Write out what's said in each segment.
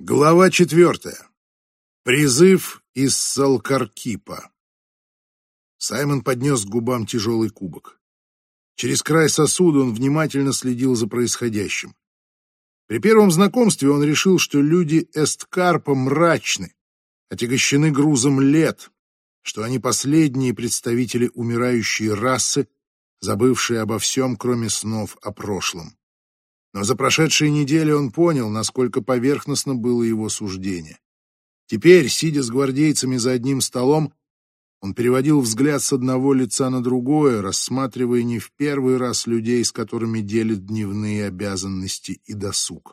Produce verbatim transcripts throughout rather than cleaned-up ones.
Глава четвертая. Призыв из Салкаркипа. Саймон поднес к губам тяжелый кубок. Через край сосуда он внимательно следил за происходящим. При первом знакомстве он решил, что люди Эсткарпа мрачны, отягощены грузом лет, что они последние представители умирающей расы, забывшие обо всем, кроме снов о прошлом. Но за прошедшие недели он понял, насколько поверхностно было его суждение. Теперь, сидя с гвардейцами за одним столом, он переводил взгляд с одного лица на другое, рассматривая не в первый раз людей, с которыми делит дневные обязанности и досуг.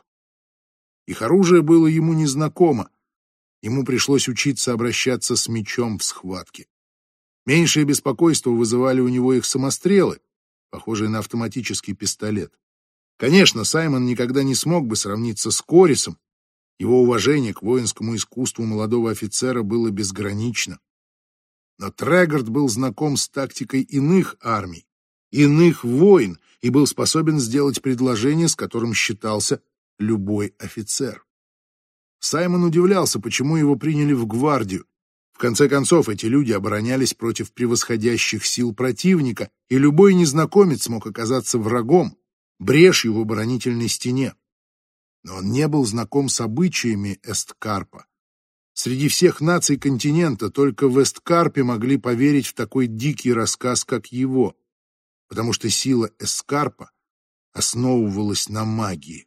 Их оружие было ему незнакомо. Ему пришлось учиться обращаться с мечом в схватке. Меньшее беспокойство вызывали у него их самострелы, похожие на автоматический пистолет. Конечно, Саймон никогда не смог бы сравниться с Корисом. Его уважение к воинскому искусству молодого офицера было безгранично. Но Трегорд был знаком с тактикой иных армий, иных войн, и был способен сделать предложение, с которым считался любой офицер. Саймон удивлялся, почему его приняли в гвардию. В конце концов, эти люди оборонялись против превосходящих сил противника, и любой незнакомец мог оказаться врагом, брешью в оборонительной стене. Но он не был знаком с обычаями Эсткарпа. Среди всех наций континента только в Эсткарпе могли поверить в такой дикий рассказ, как его, потому что сила Эсткарпа основывалась на магии.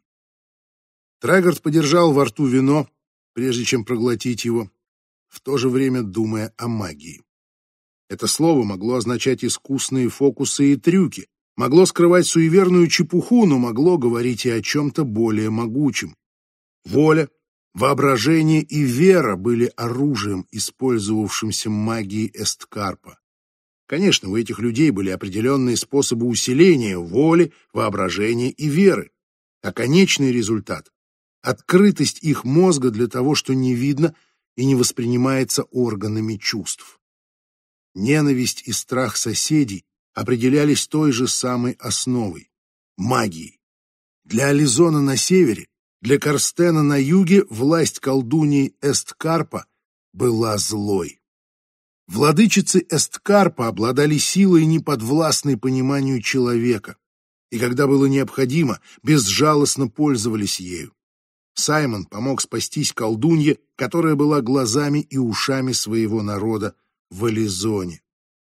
Трегорд подержал во рту вино, прежде чем проглотить его, в то же время думая о магии. Это слово могло означать искусные фокусы и трюки, могло скрывать суеверную чепуху, но могло говорить и о чем-то более могучем. Воля, воображение и вера были оружием, использовавшимся магией Эсткарпа. Конечно, у этих людей были определенные способы усиления воли, воображения и веры, а конечный результат — открытость их мозга для того, что не видно и не воспринимается органами чувств. Ненависть и страх соседей определялись той же самой основой — магией. Для Ализона на севере, для Карстена на юге власть колдуньи Эсткарпа была злой. Владычицы Эсткарпа обладали силой, неподвластной пониманию человека, и когда было необходимо, безжалостно пользовались ею. Саймон помог спастись колдунье, которая была глазами и ушами своего народа в Ализоне.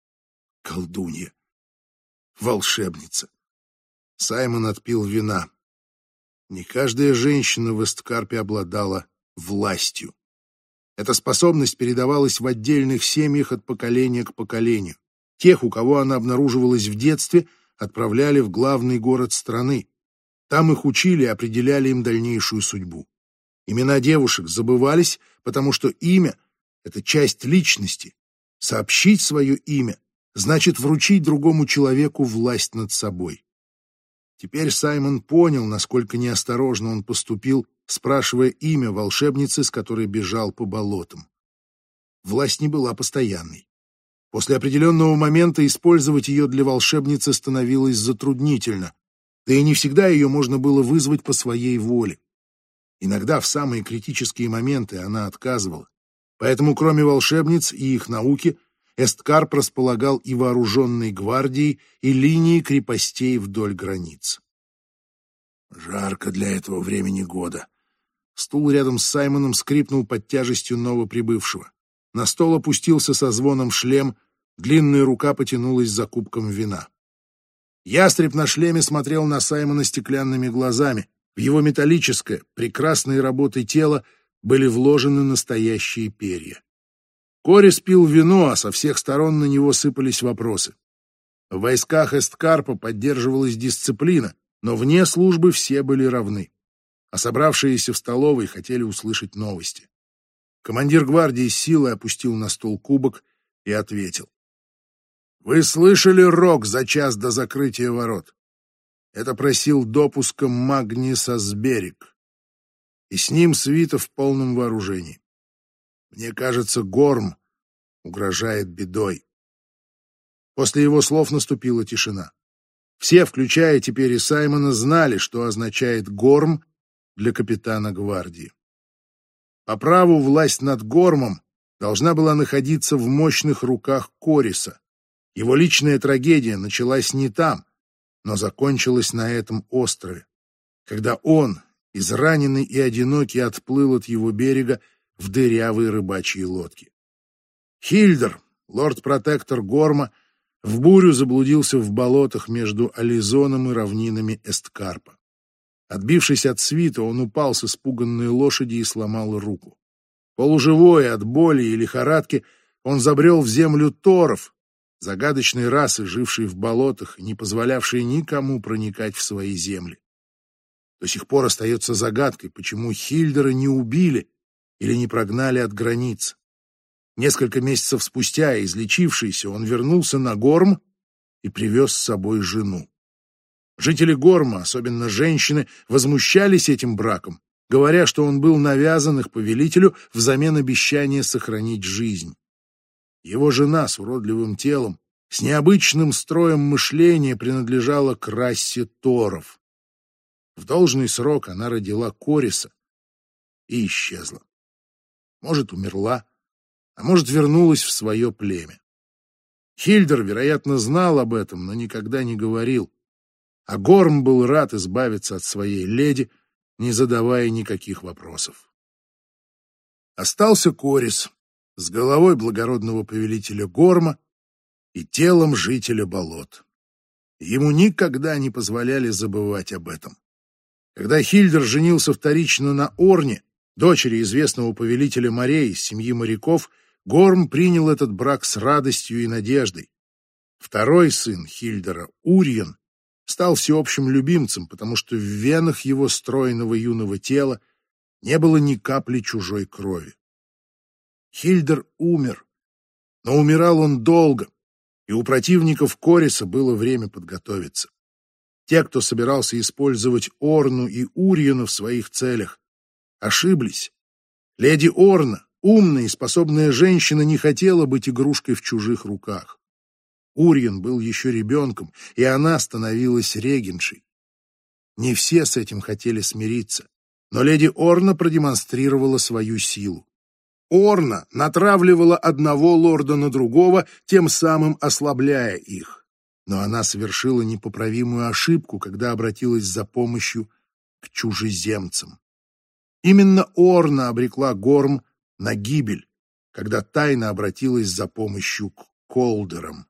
Колдунья. Волшебница. Саймон отпил вина. Не каждая женщина в Эсткарпе обладала властью. Эта способность передавалась в отдельных семьях от поколения к поколению. Тех, у кого она обнаруживалась в детстве, отправляли в главный город страны. Там их учили и определяли им дальнейшую судьбу. Имена девушек забывались, потому что имя — это часть личности. Сообщить свое имя значит вручить другому человеку власть над собой. Теперь Саймон понял, насколько неосторожно он поступил, спрашивая имя волшебницы, с которой бежал по болотам. Власть не была постоянной. После определенного момента использовать ее для волшебницы становилось затруднительно, да и не всегда ее можно было вызвать по своей воле. Иногда в самые критические моменты она отказывала. Поэтому, кроме волшебниц и их науки, Эсткарп располагал и вооруженной гвардией, и линией крепостей вдоль границ. Жарко для этого времени года. Стул рядом с Саймоном скрипнул под тяжестью новоприбывшего. На стол опустился со звоном шлем, длинная рука потянулась за кубком вина. Ястреб на шлеме смотрел на Саймона стеклянными глазами. В его металлическое, прекрасной работой тело были вложены настоящие перья. Корис пил вино, а со всех сторон на него сыпались вопросы. В войсках Эсткарпа поддерживалась дисциплина, но вне службы все были равны. А собравшиеся в столовой хотели услышать новости. Командир гвардии с силой опустил на стол кубок и ответил. «Вы слышали рог за час до закрытия ворот? Это просил допуска Магнис Асберик. И с ним свита в полном вооружении. Мне кажется, Горм угрожает бедой». После его слов наступила тишина. Все, включая теперь и Саймона, знали, что означает Горм для капитана гвардии. По праву власть над Гормом должна была находиться в мощных руках Кориса. Его личная трагедия началась не там, но закончилась на этом острове, когда он, израненный и одинокий, отплыл от его берега в дырявые рыбачьи лодки. Хильдер, лорд-протектор Горма, в бурю заблудился в болотах между Ализоном и равнинами Эсткарпа. Отбившись от свита, он упал с испуганной лошади и сломал руку. Полуживой от боли и лихорадки, он забрел в землю торов, загадочной расы, жившей в болотах и не позволявшей никому проникать в свои земли. До сих пор остается загадкой, почему Хильдера не убили или не прогнали от границ. Несколько месяцев спустя, излечившийся, он вернулся на Горм и привез с собой жену. Жители Горма, особенно женщины, возмущались этим браком, говоря, что он был навязан их повелителю взамен обещания сохранить жизнь. Его жена с уродливым телом, с необычным строем мышления принадлежала к расе торов. В должный срок она родила Кориса и исчезла. Может, умерла, а может, вернулась в свое племя. Хильдер, вероятно, знал об этом, но никогда не говорил. А Горм был рад избавиться от своей леди, не задавая никаких вопросов. Остался Корис с головой благородного повелителя Горма и телом жителя болот. Ему никогда не позволяли забывать об этом. Когда Хильдер женился вторично на Орне, дочери известного повелителя морей из семьи моряков, Горм принял этот брак с радостью и надеждой. Второй сын Хильдера, Урьен, стал всеобщим любимцем, потому что в венах его стройного юного тела не было ни капли чужой крови. Хильдер умер, но умирал он долго, и у противников Кориса было время подготовиться. Те, кто собирался использовать Орну и Урьена в своих целях, ошиблись. Леди Орна, умная и способная женщина, не хотела быть игрушкой в чужих руках. Урьен был еще ребенком, и она становилась регеншей. Не все с этим хотели смириться, но леди Орна продемонстрировала свою силу. Орна натравливала одного лорда на другого, тем самым ослабляя их. Но она совершила непоправимую ошибку, когда обратилась за помощью к чужеземцам. Именно Орна обрекла Горм на гибель, когда тайно обратилась за помощью к Колдерам.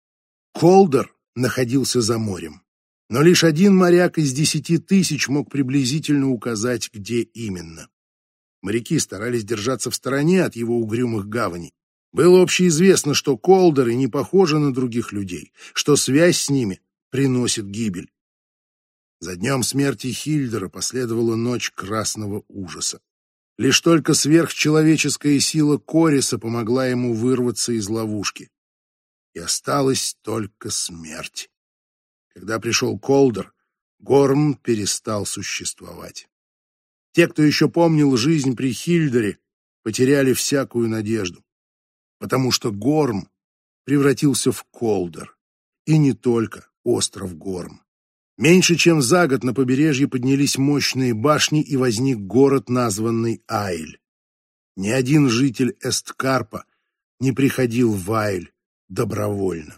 Колдер находился за морем, но лишь один моряк из десяти тысяч мог приблизительно указать, где именно. Моряки старались держаться в стороне от его угрюмых гаваней. Было общеизвестно, что Колдеры не похожи на других людей, что связь с ними приносит гибель. За днем смерти Хильдера последовала ночь красного ужаса. Лишь только сверхчеловеческая сила Кориса помогла ему вырваться из ловушки. И осталась только смерть. Когда пришел Колдер, Горм перестал существовать. Те, кто еще помнил жизнь при Хильдере, потеряли всякую надежду, потому что Горм превратился в Колдер, и не только остров Горм. Меньше чем за год на побережье поднялись мощные башни, и возник город, названный Айль. Ни один житель Эсткарпа не приходил в Айль добровольно.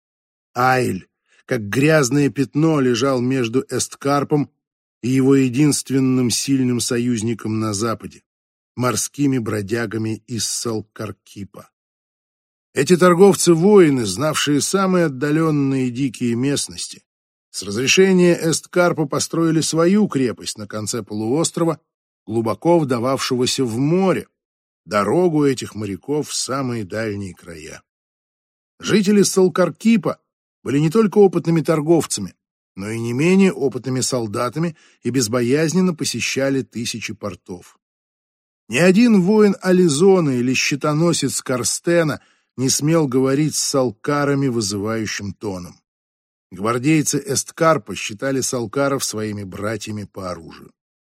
Айль, как грязное пятно, лежал между Эсткарпом и его единственным сильным союзником на западе — морскими бродягами из Салкаркипа. Эти торговцы-воины, знавшие самые отдаленные дикие местности, с разрешения Эсткарпа построили свою крепость на конце полуострова, глубоко вдававшегося в море, дорогу этих моряков в самые дальние края. Жители Салкаркипа были не только опытными торговцами, но и не менее опытными солдатами и безбоязненно посещали тысячи портов. Ни один воин Ализона или щитоносец Карстена не смел говорить с салкарами вызывающим тоном. Гвардейцы Эсткарпа считали салкаров своими братьями по оружию.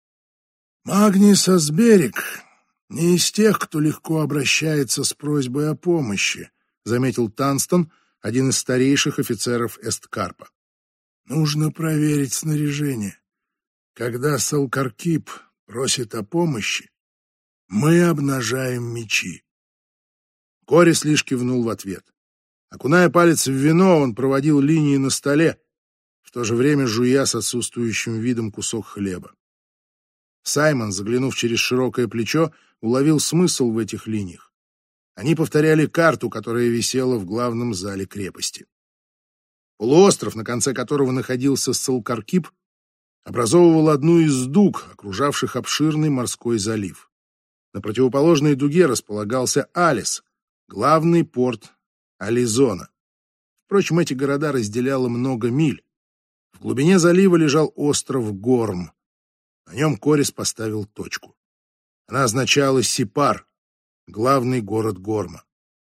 Магнис Асберик не из тех, кто легко обращается с просьбой о помощи, заметил Танстон, один из старейших офицеров Эсткарпа. Нужно проверить снаряжение. Когда Салкаркип просит о помощи, Мы обнажаем мечи. Корис лишь кивнул в ответ. Окуная палец в вино, он проводил линии на столе, в то же время жуя с отсутствующим видом кусок хлеба. Саймон, заглянув через широкое плечо, уловил смысл в этих линиях. Они повторяли карту, которая висела в главном зале крепости. Полуостров, на конце которого находился Салкаркип, образовывал одну из дуг, окружавших обширный морской залив. На противоположной дуге располагался Алис, главный порт Ализона. Впрочем, эти города разделяло много миль. В глубине залива лежал остров Горм. На нем Корис поставил точку. Она означала Сипар, главный город Горма.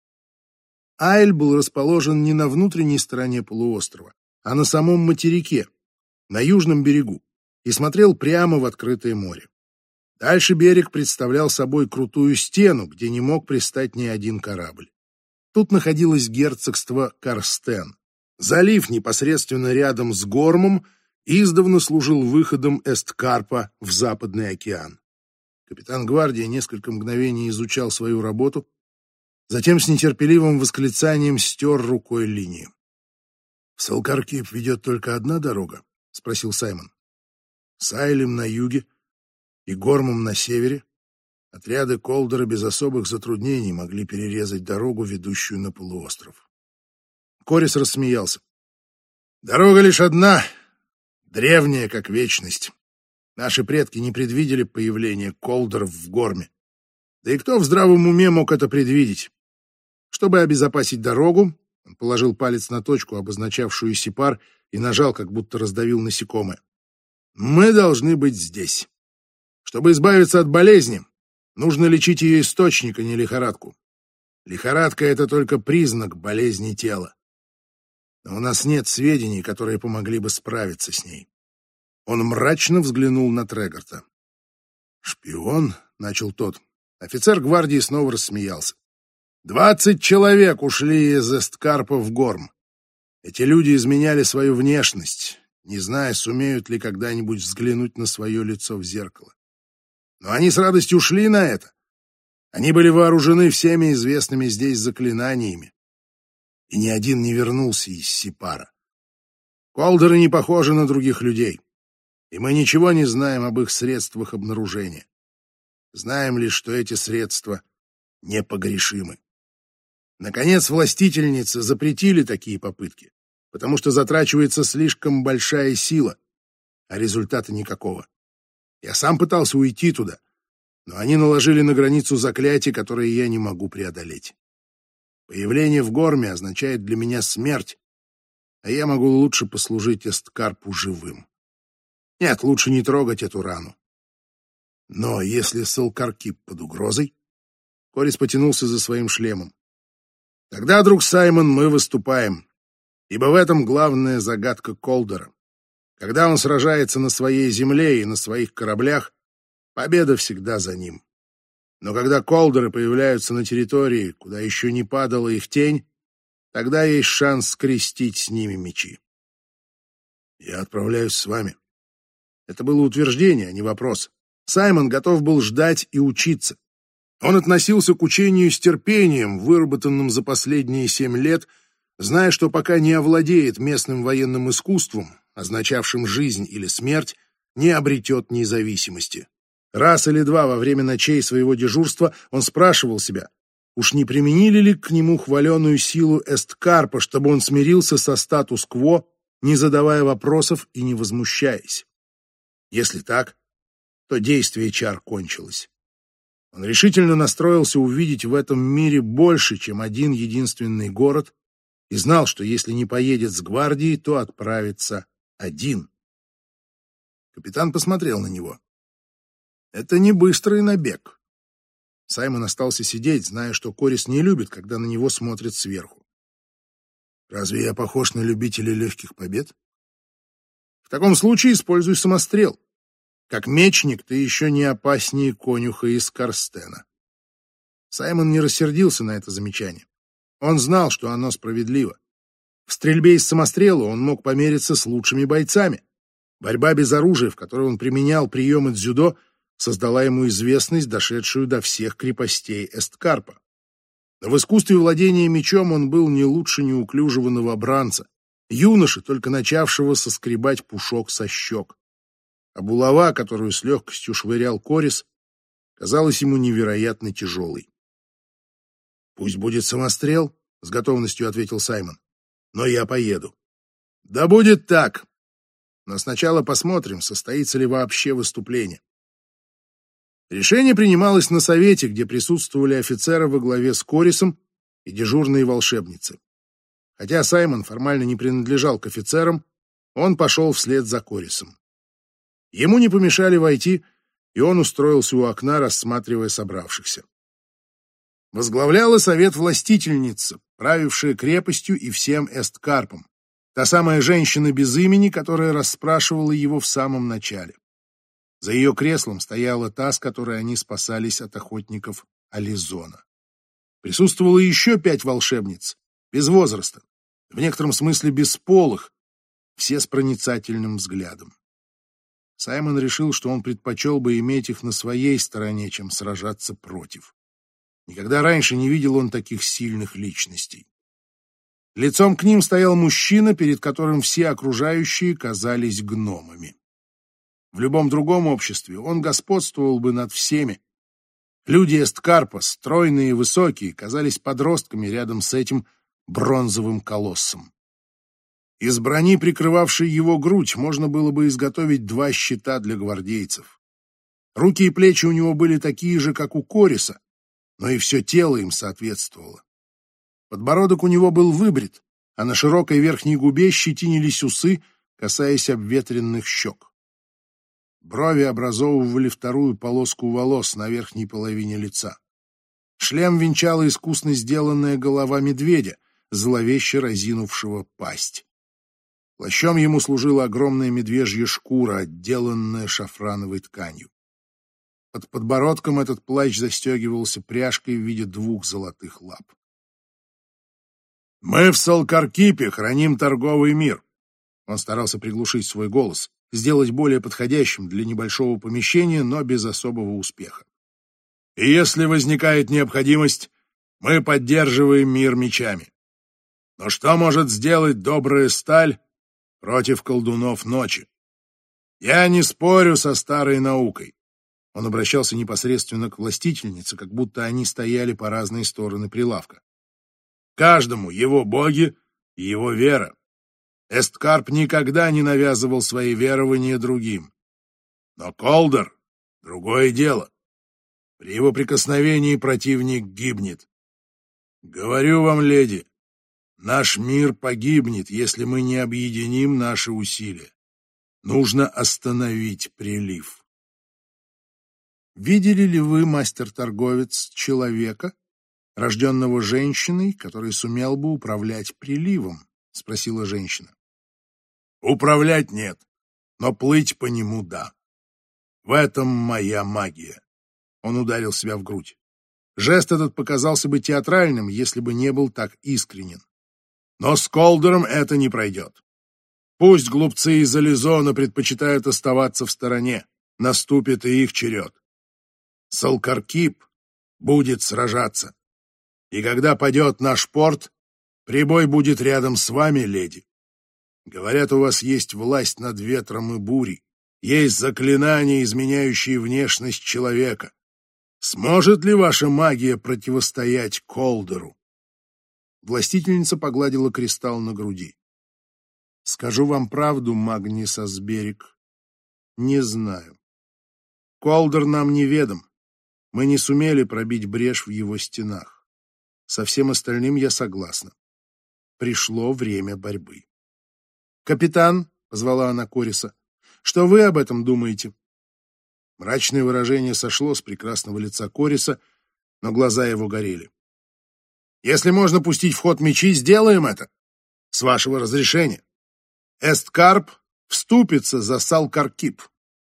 Айль был расположен не на внутренней стороне полуострова, а на самом материке, на южном берегу, и смотрел прямо в открытое море. Дальше берег представлял собой крутую стену, где не мог пристать ни один корабль. Тут находилось герцогство Карстен. Залив непосредственно рядом с Гормом издавна служил выходом Эсткарпа в Западный океан. Капитан гвардии несколько мгновений изучал свою работу, затем с нетерпеливым восклицанием стер рукой линию. — В Салкаркип ведет только одна дорога? — спросил Саймон. — С Айлем на юге и Гормом на севере отряды Колдера без особых затруднений могли перерезать дорогу, ведущую на полуостров. Корис рассмеялся. — Дорога лишь одна, древняя, как вечность. Наши предки не предвидели появление Колдеров в Горме. Да и кто в здравом уме мог это предвидеть? Чтобы обезопасить дорогу, он положил палец на точку, обозначавшую Сипар, и нажал, как будто раздавил насекомое. Мы должны быть здесь. Чтобы избавиться от болезни, нужно лечить ее источник, а не лихорадку. Лихорадка — это только признак болезни тела. Но у нас нет сведений, которые помогли бы справиться с ней. Он мрачно взглянул на Трегарта. «Шпион?» — начал тот. Офицер гвардии снова рассмеялся. «Двадцать человек ушли из Эсткарпа в Горм. Эти люди изменяли свою внешность, не зная, сумеют ли когда-нибудь взглянуть на свое лицо в зеркало. Но они с радостью ушли на это. Они были вооружены всеми известными здесь заклинаниями. И ни один не вернулся из Сипара. Колдеры не похожи на других людей, и мы ничего не знаем об их средствах обнаружения. Знаем лишь, что эти средства непогрешимы. Наконец, властительницы запретили такие попытки, потому что затрачивается слишком большая сила, а результата никакого. Я сам пытался уйти туда, но они наложили на границу заклятие, которое я не могу преодолеть. Появление в Горме означает для меня смерть, а я могу лучше послужить Эсткарпу живым. Нет, лучше не трогать эту рану. Но если Салкаркип под угрозой... Корис потянулся за своим шлемом. Тогда, друг Саймон, мы выступаем, ибо в этом главная загадка Колдера. Когда он сражается на своей земле и на своих кораблях, победа всегда за ним. Но когда Колдеры появляются на территории, куда еще не падала их тень, тогда есть шанс скрестить с ними мечи. Я отправляюсь с вами. Это было утверждение, а не вопрос. Саймон готов был ждать и учиться. Он относился к учению с терпением, выработанным за последние семь лет, зная, что пока не овладеет местным военным искусством, означавшим жизнь или смерть, не обретет независимости. Раз или два во время ночей своего дежурства он спрашивал себя, уж не применили ли к нему хваленую силу Эсткарпа, чтобы он смирился со статус-кво, не задавая вопросов и не возмущаясь. Если так, то действие чар кончилось. Он решительно настроился увидеть в этом мире больше, чем один единственный город, и знал, что если не поедет с гвардией, то отправится один. Капитан посмотрел на него. Это не быстрый набег. Саймон остался сидеть, зная, что Корис не любит, когда на него смотрят сверху. Разве я похож на любителя легких побед? В таком случае используй самострел. Как мечник ты еще не опаснее конюха из Карстена. Саймон не рассердился на это замечание. Он знал, что оно справедливо. В стрельбе из самострела он мог помериться с лучшими бойцами. Борьба без оружия, в которой он применял приемы дзюдо, создала ему известность, дошедшую до всех крепостей Эсткарпа. Но в искусстве владения мечом он был не лучше неуклюжего новобранца, юноши, только начавшего соскребать пушок со щек. А булава, которую с легкостью швырял Корис, казалась ему невероятно тяжелой. «Пусть будет самострел», — с готовностью ответил Саймон. «Но я поеду». «Да будет так. Но сначала посмотрим, состоится ли вообще выступление». Решение принималось на совете, где присутствовали офицеры во главе с Корисом и дежурные волшебницы. Хотя Саймон формально не принадлежал к офицерам, он пошел вслед за Корисом. Ему не помешали войти, и он устроился у окна, рассматривая собравшихся. Возглавляла совет властительница, правившая крепостью и всем Эсткарпом, та самая женщина без имени, которая расспрашивала его в самом начале. За ее креслом стояла та, с которой они спасались от охотников Ализона. Присутствовало еще пять волшебниц, без возраста, в некотором смысле бесполых, все с проницательным взглядом. Саймон решил, что он предпочел бы иметь их на своей стороне, чем сражаться против. Никогда раньше не видел он таких сильных личностей. Лицом к ним стоял мужчина, перед которым все окружающие казались гномами. В любом другом обществе он господствовал бы над всеми. Люди Эсткарпа, стройные и высокие, казались подростками рядом с этим бронзовым колоссом. Из брони, прикрывавшей его грудь, можно было бы изготовить два щита для гвардейцев. Руки и плечи у него были такие же, как у Кориса, но и все тело им соответствовало. Подбородок у него был выбрит, а на широкой верхней губе щетинились усы, касаясь обветренных щек. Брови образовывали вторую полоску волос на верхней половине лица. Шлем венчала искусно сделанная голова медведя, зловеще разинувшего пасть. Плащом ему служила огромная медвежья шкура, отделанная шафрановой тканью. Под подбородком этот плащ застегивался пряжкой в виде двух золотых лап. «Мы в Салкаркипе храним торговый мир», — он старался приглушить свой голос, сделать более подходящим для небольшого помещения, но без особого успеха. «И если возникает необходимость, мы поддерживаем мир мечами. Но что может сделать добрая сталь против колдунов ночи? Я не спорю со старой наукой». Он обращался непосредственно к властительнице, как будто они стояли по разные стороны прилавка. «Каждому его боги и его вера. Эсткарп никогда не навязывал свои верования другим. Но Колдер — другое дело. При его прикосновении противник гибнет. Говорю вам, леди, наш мир погибнет, если мы не объединим наши усилия. Нужно остановить прилив». «Видели ли вы, мастер-торговец, человека, рожденного женщиной, который сумел бы управлять приливом?» — спросила женщина. «Управлять нет, но плыть по нему — да. В этом моя магия». Он ударил себя в грудь. Жест этот показался бы театральным, если бы не был так искренен. Но с Колдером это не пройдет. Пусть глупцы из Ализона предпочитают оставаться в стороне, наступит и их черед. Салкаркип будет сражаться. И когда падет наш порт, прибой будет рядом с вами, леди. Говорят, у вас есть власть над ветром и бурей, есть заклинания, изменяющие внешность человека. Сможет ли ваша магия противостоять Колдеру?» Властительница погладила кристалл на груди. «Скажу вам правду, Магнис Асберик, не знаю. Колдер нам неведом. Мы не сумели пробить брешь в его стенах. Со всем остальным я согласна. Пришло время борьбы». «Капитан», — позвала она Кориса, — «что вы об этом думаете?» Мрачное выражение сошло с прекрасного лица Кориса, но глаза его горели. «Если можно пустить в ход мечи, сделаем это. С вашего разрешения. Эсткарп вступится за Салкаркип».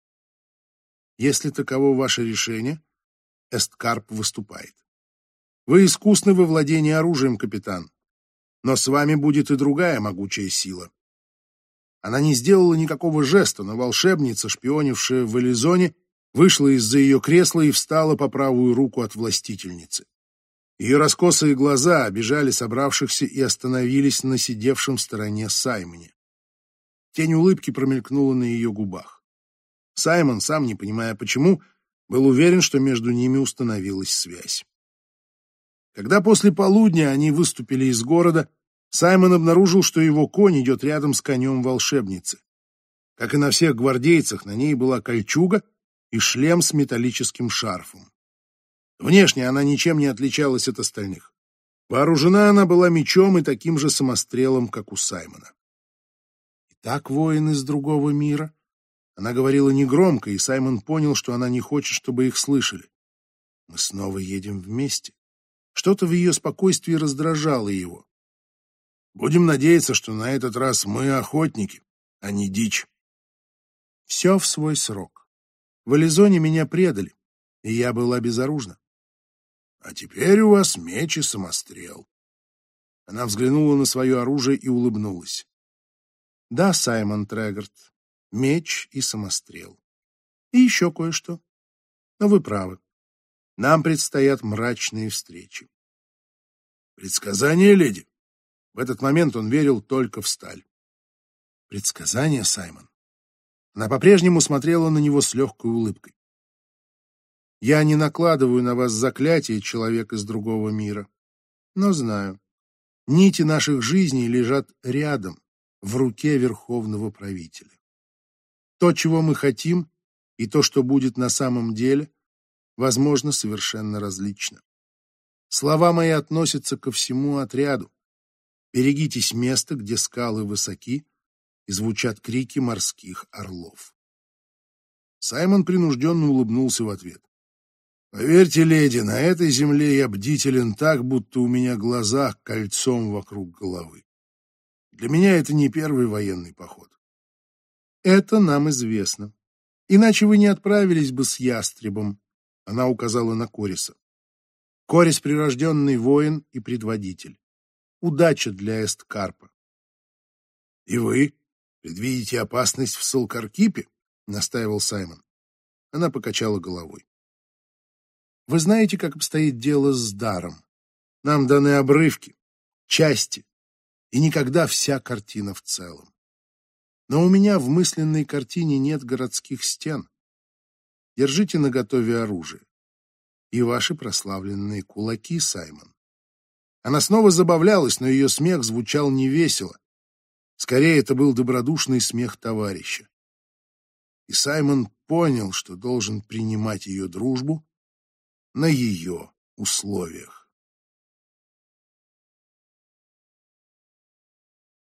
«Если таково ваше решение, Эсткарп выступает. Вы искусны во владении оружием, капитан, но с вами будет и другая могучая сила». Она не сделала никакого жеста, но волшебница, шпионившая в Элизоне, вышла из-за ее кресла и встала по правую руку от властительницы. Ее раскосые глаза обижали собравшихся и остановились на сидевшем в стороне Саймоне. Тень улыбки промелькнула на ее губах. Саймон, сам не понимая почему, был уверен, что между ними установилась связь. Когда после полудня они выступили из города, Саймон обнаружил, что его конь идет рядом с конем волшебницы. Как и на всех гвардейцах, на ней была кольчуга и шлем с металлическим шарфом. Внешне она ничем не отличалась от остальных. Вооружена она была мечом и таким же самострелом, как у Саймона. «Итак, воин из другого мира?» Она говорила негромко, и Саймон понял, что она не хочет, чтобы их слышали. «Мы снова едем вместе». Что-то в ее спокойствии раздражало его. «Будем надеяться, что на этот раз мы охотники, а не дичь». «Все в свой срок. В Ализоне меня предали, и я была безоружна. А теперь у вас меч и самострел». Она взглянула на свое оружие и улыбнулась. «Да, Саймон Трегорт, меч и самострел. И еще кое-что. Но вы правы. Нам предстоят мрачные встречи». «Предсказание, леди?» В этот момент он верил только в сталь. «Предсказание, Саймон?» Она по-прежнему смотрела на него с легкой улыбкой. «Я не накладываю на вас заклятие, человек из другого мира, но знаю, нити наших жизней лежат рядом, в руке верховного правителя. То, чего мы хотим, и то, что будет на самом деле, возможно, совершенно различно. Слова мои относятся ко всему отряду. Берегитесь места, где скалы высоки и звучат крики морских орлов». Саймон принужденно улыбнулся в ответ. «Поверьте, леди, на этой земле я бдителен так, будто у меня глаза кольцом вокруг головы. Для меня это не первый военный поход». «Это нам известно. Иначе вы не отправились бы с ястребом», — она указала на Кориса. «Корис — прирожденный воин и предводитель. Удача для Эсткарпа». «И вы предвидите опасность в Салкаркипе?» — настаивал Саймон. Она покачала головой. «Вы знаете, как обстоит дело с даром? Нам даны обрывки, части, и никогда вся картина в целом. Но у меня в мысленной картине нет городских стен. Держите наготове оружие. И ваши прославленные кулаки, Саймон». Она снова забавлялась, но ее смех звучал невесело. Скорее, это был добродушный смех товарища. И Саймон понял, что должен принимать ее дружбу на ее условиях.